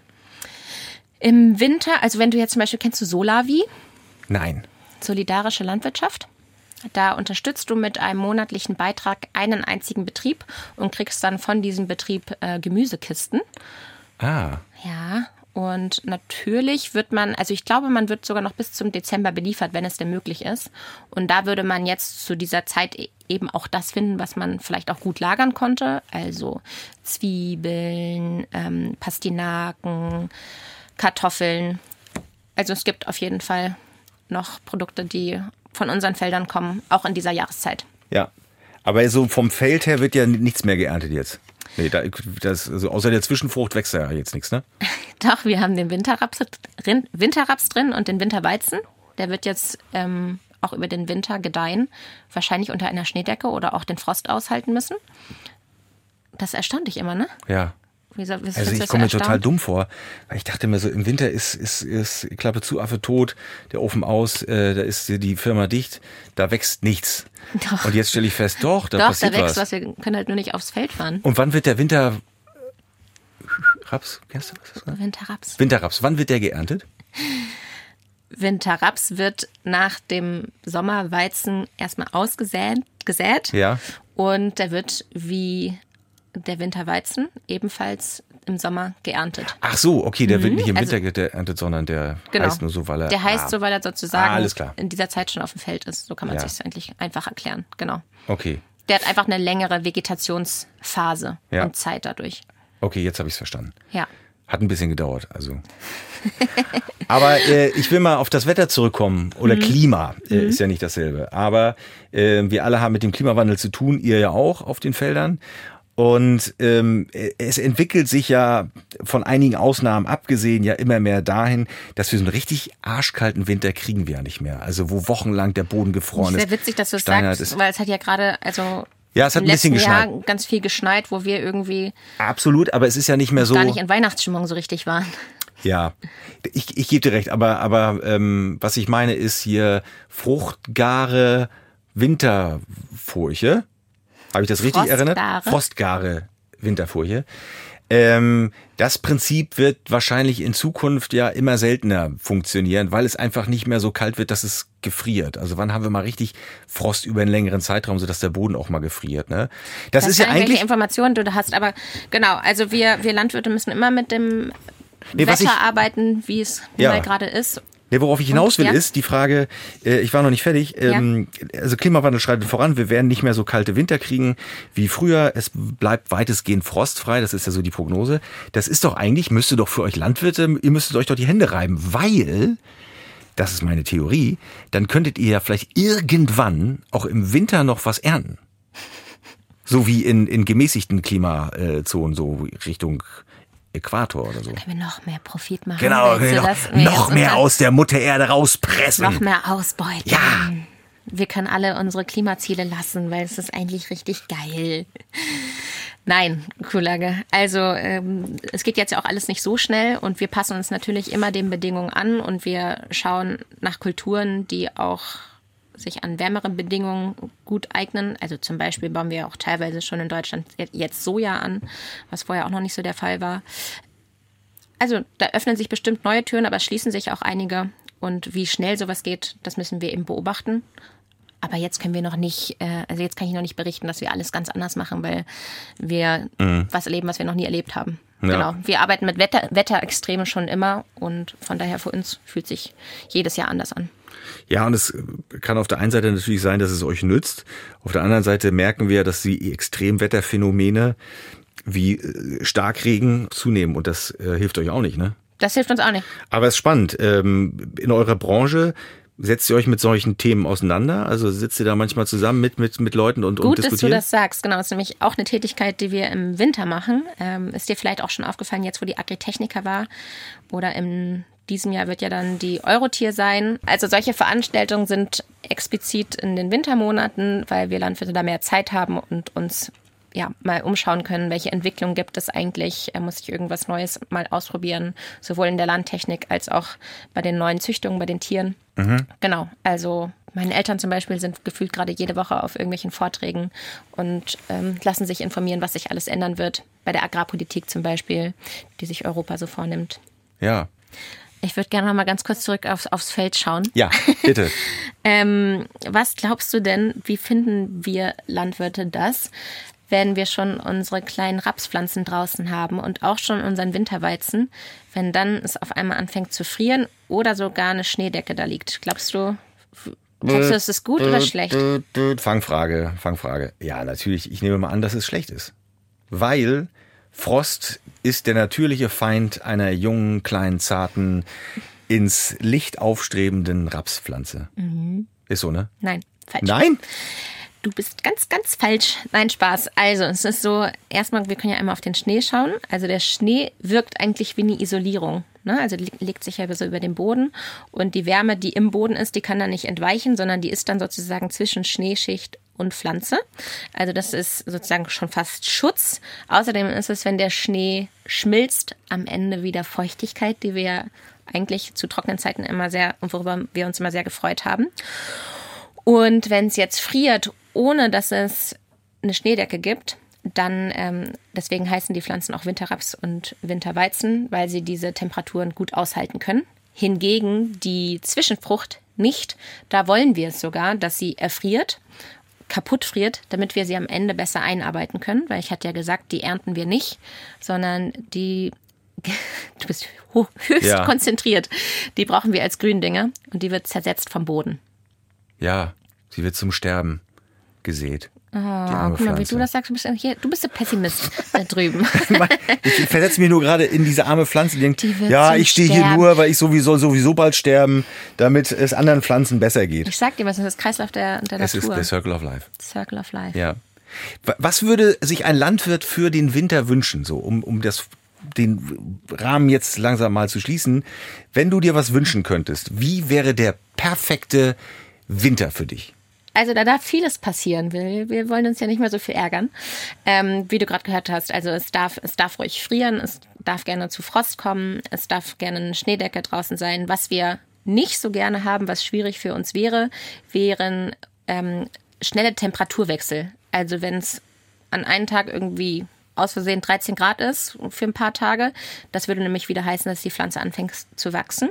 Im Winter, also wenn du jetzt zum Beispiel, kennst du Solavi? Nein. Solidarische Landwirtschaft. Da unterstützt du mit einem monatlichen Beitrag einen einzigen Betrieb und kriegst dann von diesem Betrieb Gemüsekisten. Ah. Ja, und natürlich wird man, also ich glaube, man wird sogar noch bis zum Dezember beliefert, wenn es denn möglich ist. Und da würde man jetzt zu dieser Zeit eben auch das finden, was man vielleicht auch gut lagern konnte. Also Zwiebeln, Pastinaken, Kartoffeln. Also es gibt auf jeden Fall noch Produkte, die von unseren Feldern kommen, auch in dieser Jahreszeit. Ja, aber so vom Feld her wird ja nichts mehr geerntet jetzt. Nee, also außer der Zwischenfrucht wächst ja jetzt nichts, ne? Doch, wir haben den Winterraps drin und den Winterweizen. Der wird jetzt auch über den Winter gedeihen, wahrscheinlich unter einer Schneedecke oder auch den Frost aushalten müssen. Das erstaunt dich immer, ne? Ja. Wieso Also ich komme mir total dumm vor, weil ich dachte mir so, im Winter ist Klappe zu, Affe tot, der Ofen aus, da ist die Firma dicht, da wächst nichts. Doch. Und jetzt stelle ich fest, da da passiert wächst was. was. Wir können halt nur nicht aufs Feld fahren. Und wann wird der Winterraps, kennst du was? Winterraps, wann wird der geerntet? Winterraps wird nach dem Sommerweizen erstmal gesät. Ja. Und der wird wie der Winterweizen ebenfalls im Sommer geerntet. Ach so, okay, der wird nicht im Also- Winter geerntet, sondern der Genau. heißt nur so, weil er... Der heißt so, weil er sozusagen alles klar. in dieser Zeit schon auf dem Feld ist. So kann man Ja. sich eigentlich einfach erklären. Genau. Okay, Der hat einfach eine längere Vegetationsphase Ja. und Zeit dadurch. okay, jetzt habe ich es verstanden. Ja. Hat ein bisschen gedauert, also. Aber ich will mal auf das Wetter zurückkommen. Oder Klima ist ja nicht dasselbe. Aber wir alle haben mit dem Klimawandel zu tun, ihr ja auch auf den Feldern. Und es entwickelt sich ja von einigen Ausnahmen abgesehen ja immer mehr dahin, dass wir so einen richtig arschkalten Winter kriegen wir ja nicht mehr. Also wo wochenlang der Boden gefroren ist. Sehr witzig, dass du es steinhart sagst, ist. weil es hat ja gerade, also Ja, es hat im ein bisschen letzten geschneit. Jahr ganz viel geschneit, wo wir irgendwie Absolut, aber es ist ja nicht mehr so. gar nicht in Weihnachtsstimmung so richtig waren. Ja, ich gebe dir recht, aber was ich meine ist hier fruchtgare Winterfurche. Habe ich das richtig erinnert? Frostgare Winterfolie. Das Prinzip wird wahrscheinlich in Zukunft ja immer seltener funktionieren, weil es einfach nicht mehr so kalt wird, dass es gefriert. Also wann haben wir mal richtig Frost über einen längeren Zeitraum, sodass der Boden auch mal gefriert, ne? Das ist ja eigentlich... welche Informationen du da hast, aber genau, also wir Landwirte müssen immer mit dem Wetter arbeiten, wie es gerade ist. Ja, worauf ich hinaus will, ist die Frage, ich war noch nicht fertig, also Klimawandel schreitet voran, wir werden nicht mehr so kalte Winter kriegen wie früher, es bleibt weitestgehend frostfrei, das ist ja so die Prognose. Das ist doch eigentlich, müsste doch für euch Landwirte, ihr müsstet euch doch die Hände reiben, weil, das ist meine Theorie, dann könntet ihr ja vielleicht irgendwann auch im Winter noch was ernten. So wie in gemäßigten Klimazonen, so Richtung Äquator oder so. Dann können wir noch mehr Profit machen. Genau, noch mehr aus der Mutter Erde rauspressen. Noch mehr ausbeuten. Ja. Wir können alle unsere Klimaziele lassen, weil es ist eigentlich richtig geil. Nein, Kollege. Also es geht jetzt ja auch alles nicht so schnell und wir passen uns natürlich immer den Bedingungen an und wir schauen nach Kulturen, die auch sich an wärmeren Bedingungen gut eignen. Also zum Beispiel bauen wir auch teilweise schon in Deutschland jetzt Soja an, was vorher auch noch nicht so der Fall war. Also da öffnen sich bestimmt neue Türen, aber es schließen sich auch einige. Und wie schnell sowas geht, das müssen wir eben beobachten. Aber jetzt können wir noch nicht, also jetzt kann ich noch nicht berichten, dass wir alles ganz anders machen, weil wir was erleben, was wir noch nie erlebt haben. Ja. Genau. Wir arbeiten mit Wetterextremen schon immer und von daher für uns fühlt sich jedes Jahr anders an. Ja, und es kann auf der einen Seite natürlich sein, dass es euch nützt. Auf der anderen Seite merken wir, dass die Extremwetterphänomene wie Starkregen zunehmen. Und das hilft euch auch nicht, ne? Das hilft uns auch nicht. Aber es ist spannend. In eurer Branche setzt ihr euch mit solchen Themen auseinander? Also sitzt ihr da manchmal zusammen mit Leuten und diskutiert? Gut, dass du das sagst. Genau, das ist nämlich auch eine Tätigkeit, die wir im Winter machen. Ist dir vielleicht auch schon aufgefallen, jetzt wo die Agritechnica war oder in diesem Jahr wird ja dann die Eurotier sein. Also solche Veranstaltungen sind explizit in den Wintermonaten, weil wir Landwirte da mehr Zeit haben und uns mal umschauen können, welche Entwicklung gibt es eigentlich, muss ich irgendwas Neues mal ausprobieren, sowohl in der Landtechnik als auch bei den neuen Züchtungen, bei den Tieren. Mhm. Genau, also meine Eltern zum Beispiel sind gefühlt gerade jede Woche auf irgendwelchen Vorträgen und lassen sich informieren, was sich alles ändern wird, bei der Agrarpolitik zum Beispiel, die sich Europa so vornimmt. Ja. Ich würde gerne noch mal ganz kurz zurück aufs Feld schauen. Ja, bitte. Was glaubst du denn, wie finden wir Landwirte das, wenn wir schon unsere kleinen Rapspflanzen draußen haben und auch schon unseren Winterweizen, wenn dann es auf einmal anfängt zu frieren oder sogar eine Schneedecke da liegt? Glaubst du, ist es gut oder schlecht? Fangfrage. Ja, natürlich. Ich nehme mal an, dass es schlecht ist. Weil Frost ist der natürliche Feind einer jungen, kleinen, zarten, ins Licht aufstrebenden Rapspflanze. Mhm. Ist so, ne? Nein, falsch. Nein? Du bist ganz, ganz falsch. Nein, Spaß. Also, es ist so, erstmal, wir können ja einmal auf den Schnee schauen. Also, der Schnee wirkt eigentlich wie eine Isolierung. Ne? Also, legt sich ja so über den Boden. Und die Wärme, die im Boden ist, die kann dann nicht entweichen, sondern die ist dann sozusagen zwischen Schneeschicht und Pflanze. Also, das ist sozusagen schon fast Schutz. Außerdem ist es, wenn der Schnee schmilzt, am Ende wieder Feuchtigkeit, die wir eigentlich zu trockenen Zeiten immer sehr, und worüber wir uns immer sehr gefreut haben. Und wenn es jetzt friert, ohne dass es eine Schneedecke gibt, dann, deswegen heißen die Pflanzen auch Winterraps und Winterweizen, weil sie diese Temperaturen gut aushalten können. Hingegen die Zwischenfrucht nicht. Da wollen wir es sogar, dass sie erfriert, kaputt friert, damit wir sie am Ende besser einarbeiten können. Weil ich hatte ja gesagt, die ernten wir nicht, sondern die, du bist höchst konzentriert, die brauchen wir als Gründinger und die wird zersetzt vom Boden. Ja, sie wird zum Sterben gesät. Oh, guck mal, wie du das sagst, du bist der Pessimist da drüben. Ich versetze mich nur gerade in diese arme Pflanze, die denkt, ich stehe hier Sterben. nur, weil ich sowieso bald sterben, damit es anderen Pflanzen besser geht. Ich sag dir, was ist das Kreislauf der Natur? Es ist der Circle of Life. Circle of Life. Ja. Was würde sich ein Landwirt für den Winter wünschen, so um den Rahmen jetzt langsam mal zu schließen? Wenn du dir was wünschen könntest, wie wäre der perfekte Winter für dich? Also da darf vieles passieren. Wir wollen uns ja nicht mehr so viel ärgern. Wie du gerade gehört hast, also es darf ruhig frieren, es darf gerne zu Frost kommen, es darf gerne eine Schneedecke draußen sein. Was wir nicht so gerne haben, was schwierig für uns wären schnelle Temperaturwechsel. Also wenn es an einem Tag irgendwie aus Versehen 13 Grad ist für ein paar Tage. Das würde nämlich wieder heißen, dass die Pflanze anfängt zu wachsen.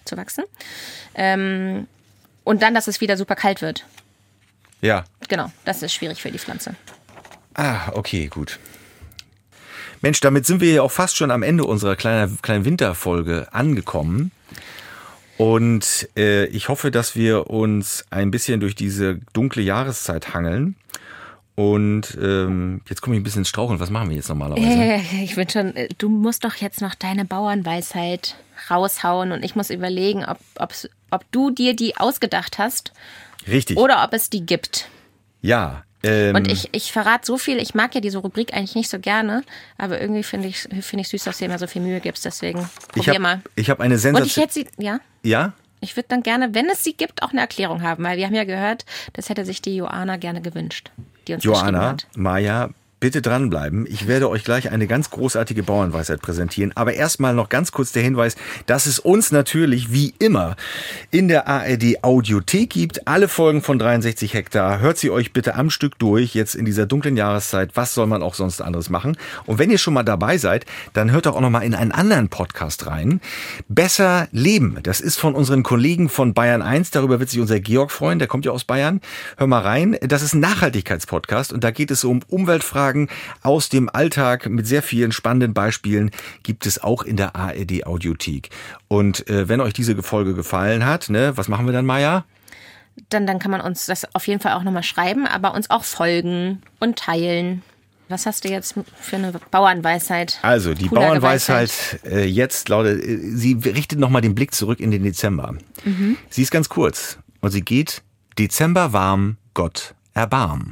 Und dann, dass es wieder super kalt wird. Ja. Genau, das ist schwierig für die Pflanze. Ah, okay, gut. Mensch, damit sind wir ja auch fast schon am Ende unserer kleinen Winterfolge angekommen. Und ich hoffe, dass wir uns ein bisschen durch diese dunkle Jahreszeit hangeln. Und jetzt komme ich ein bisschen ins Straucheln. Was machen wir jetzt normalerweise? Ich bin schon, du musst doch jetzt noch deine Bauernweisheit raushauen. Und ich muss überlegen, ob du dir die ausgedacht hast. Richtig. Oder ob es die gibt. Ja. Und ich verrate so viel, ich mag ja diese Rubrik eigentlich nicht so gerne, aber irgendwie finde ich süß, dass du dir immer so viel Mühe gibst, deswegen probier mal. Ich habe eine Sensation. Und ich hätte sie, ja? Ja? Ich würde dann gerne, wenn es sie gibt, auch eine Erklärung haben, weil wir haben ja gehört, das hätte sich die Joanna gerne gewünscht, die uns geschrieben hat. Maja, bitte dranbleiben. Ich werde euch gleich eine ganz großartige Bauernweisheit präsentieren. Aber erstmal noch ganz kurz der Hinweis, dass es uns natürlich wie immer in der ARD Audiothek gibt. Alle Folgen von 63 Hektar. Hört sie euch bitte am Stück durch, jetzt in dieser dunklen Jahreszeit. Was soll man auch sonst anderes machen? Und wenn ihr schon mal dabei seid, dann hört doch auch noch mal in einen anderen Podcast rein. Besser leben. Das ist von unseren Kollegen von Bayern 1. Darüber wird sich unser Georg freuen. Der kommt ja aus Bayern. Hör mal rein. Das ist ein Nachhaltigkeitspodcast und da geht es um Umweltfragen aus dem Alltag mit sehr vielen spannenden Beispielen, gibt es auch in der ARD Audiothek. Und wenn euch diese Folge gefallen hat, ne, was machen wir dann, Maja? Dann kann man uns das auf jeden Fall auch nochmal schreiben, aber uns auch folgen und teilen. Was hast du jetzt für eine Bauernweisheit? Also die Bauernweisheit jetzt lautet, sie richtet nochmal den Blick zurück in den Dezember. Mhm. Sie ist ganz kurz und sie geht: Dezember warm, Gott erbarm.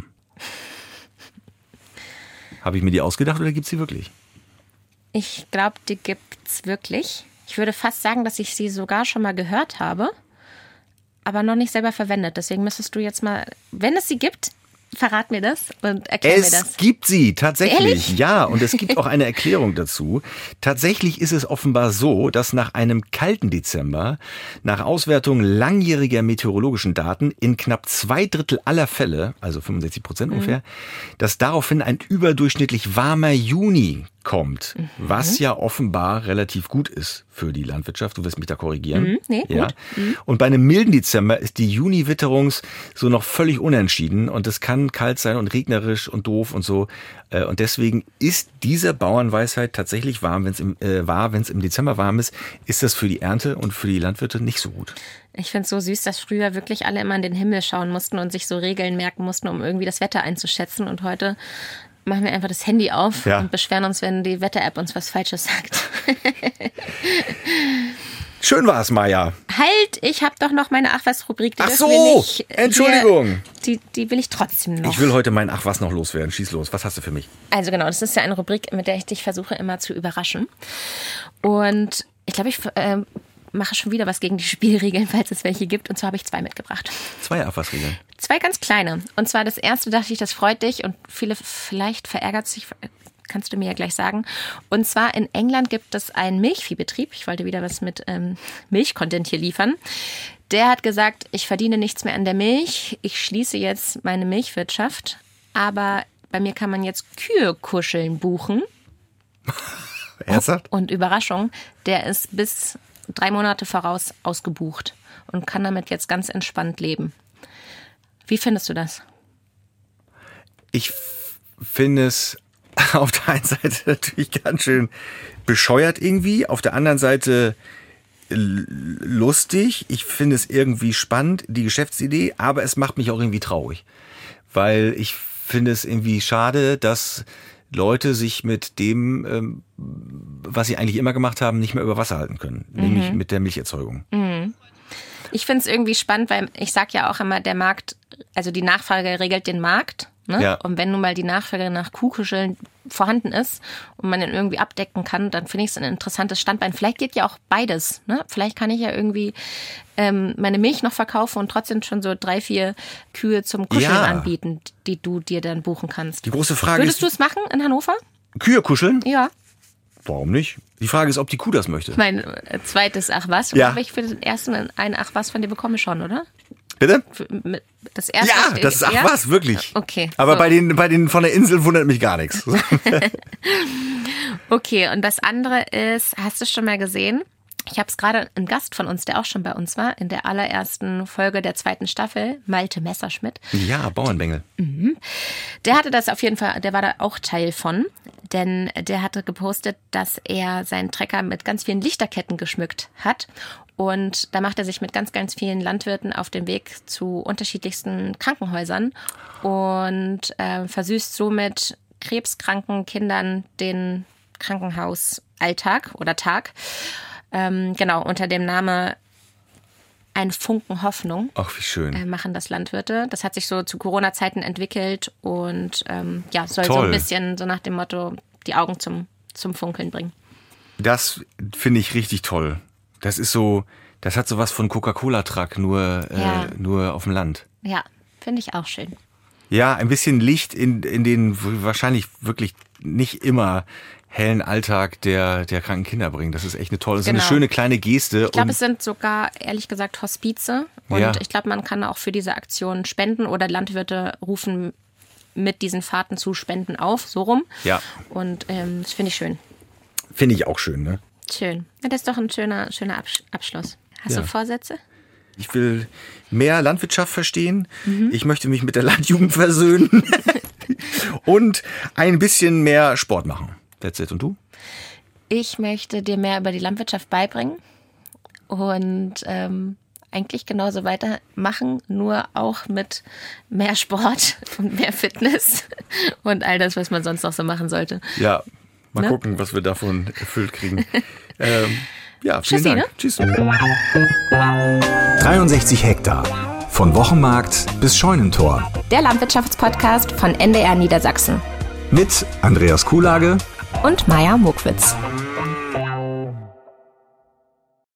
Habe ich mir die ausgedacht oder gibt es sie wirklich? Ich glaube, die gibt's wirklich. Ich würde fast sagen, dass ich sie sogar schon mal gehört habe, aber noch nicht selber verwendet. Deswegen müsstest du jetzt mal, wenn es sie gibt, verrat mir das und erklär mir das. Es gibt sie, tatsächlich. Ehrlich? Ja, und es gibt auch eine Erklärung dazu. Tatsächlich ist es offenbar so, dass nach einem kalten Dezember, nach Auswertung langjähriger meteorologischen Daten, in knapp 2/3 aller Fälle, also 65% ungefähr, dass daraufhin ein überdurchschnittlich warmer Juni kommt, was ja offenbar relativ gut ist für die Landwirtschaft. Du wirst mich da korrigieren. Nee, ja. Gut. Und bei einem milden Dezember ist die Juni-Witterung so noch völlig unentschieden und es kann kalt sein und regnerisch und doof und so. Und deswegen ist diese Bauernweisheit tatsächlich warm, wenn es im Dezember warm ist das für die Ernte und für die Landwirte nicht so gut. Ich finde es so süß, dass früher wirklich alle immer in den Himmel schauen mussten und sich so Regeln merken mussten, um irgendwie das Wetter einzuschätzen. Und heute machen wir einfach das Handy auf und beschweren uns, wenn die Wetter-App uns was Falsches sagt. Schön war's, Maja. Halt, ich habe doch noch meine Ach-was-Rubrik. Ach so, Entschuldigung. Die will ich trotzdem noch. Ich will heute mein Ach-was noch loswerden. Schieß los, was hast du für mich? Also genau, das ist ja eine Rubrik, mit der ich dich versuche immer zu überraschen. Und ich glaube, ich mache schon wieder was gegen die Spielregeln, falls es welche gibt. Und zwar habe ich 2 mitgebracht. 2 Ach-was-Regeln? 2 ganz kleine. Und zwar das erste, dachte ich, das freut dich und viele vielleicht verärgert sich, kannst du mir ja gleich sagen. Und zwar in England gibt es einen Milchviehbetrieb. Ich wollte wieder was mit Milchcontent hier liefern. Der hat gesagt, ich verdiene nichts mehr an der Milch. Ich schließe jetzt meine Milchwirtschaft. Aber bei mir kann man jetzt Kühe-Kuscheln buchen. Ernsthaft? Und Überraschung, der ist bis 3 Monate voraus ausgebucht und kann damit jetzt ganz entspannt leben. Wie findest du das? Ich finde es auf der einen Seite natürlich ganz schön bescheuert irgendwie, auf der anderen Seite lustig. Ich finde es irgendwie spannend, die Geschäftsidee, aber es macht mich auch irgendwie traurig, weil ich finde es irgendwie schade, dass Leute sich mit dem, was sie eigentlich immer gemacht haben, nicht mehr über Wasser halten können, nämlich mit der Milcherzeugung. Ich finde es irgendwie spannend, weil ich sage ja auch immer, der Markt, also die Nachfrage regelt den Markt. Ne? Ja. Und wenn nun mal die Nachfrage nach Kuhkuscheln vorhanden ist und man den irgendwie abdecken kann, dann finde ich es ein interessantes Standbein. Vielleicht geht ja auch beides. Ne? Vielleicht kann ich ja irgendwie meine Milch noch verkaufen und trotzdem schon so 3, 4 Kühe zum Kuscheln anbieten, die du dir dann buchen kannst. Die große Frage Würdest du es machen in Hannover? Kühe kuscheln? Ja. Warum nicht? Die Frage ist, ob die Kuh das möchte. Mein zweites Ach was. Ja. Aber ich für den ersten ein Ach was von dir bekomme schon, oder? Bitte? Das erste. Ja, das ist, ach was, wirklich. Okay. Aber so. bei den von der Insel wundert mich gar nichts. Okay, und das andere ist, hast du es schon mal gesehen? Ich habe es gerade, ein Gast von uns, der auch schon bei uns war, in der allerersten Folge der 2. Staffel, Malte Messerschmidt. Ja, Bauernbengel. Der hatte das auf jeden Fall, der war da auch Teil von, denn der hatte gepostet, dass er seinen Trecker mit ganz vielen Lichterketten geschmückt hat. Und da macht er sich mit ganz, ganz vielen Landwirten auf den Weg zu unterschiedlichsten Krankenhäusern und versüßt somit krebskranken Kindern den Krankenhausalltag oder Tag. Genau, unter dem Namen Ein Funken Hoffnung. Ach, wie schön. Machen das Landwirte. Das hat sich so zu Corona-Zeiten entwickelt und soll Toll. so ein bisschen so nach dem Motto die Augen zum Funkeln bringen. Das finde ich richtig toll. Das ist so, das hat so was von Coca-Cola-Truck, nur auf dem Land. Ja, finde ich auch schön. Ja, ein bisschen Licht in den wahrscheinlich wirklich nicht immer hellen Alltag der kranken Kinder bringen. Das ist echt eine tolle, eine schöne kleine Geste. Ich glaube, es sind sogar, ehrlich gesagt, Hospize. Und ich glaube, man kann auch für diese Aktion spenden oder Landwirte rufen mit diesen Fahrten zu Spenden auf, so rum. Ja. Und das finde ich schön. Finde ich auch schön, ne? Schön. Ja, das ist doch ein schöner Abschluss. Hast du Vorsätze? Ich will mehr Landwirtschaft verstehen. Ich möchte mich mit der Landjugend versöhnen. Und ein bisschen mehr Sport machen. That's it. Und du? Ich möchte dir mehr über die Landwirtschaft beibringen und eigentlich genauso weitermachen, nur auch mit mehr Sport und mehr Fitness und all das, was man sonst noch so machen sollte. Ja, mal gucken, was wir davon erfüllt kriegen. Ja, vielen Tschüssi, Dank. ne? Tschüss. 63 Hektar. Von Wochenmarkt bis Scheunentor. Der Landwirtschaftspodcast von NDR Niedersachsen. Mit Andreas Kuhlage Und Maja Mokwitz.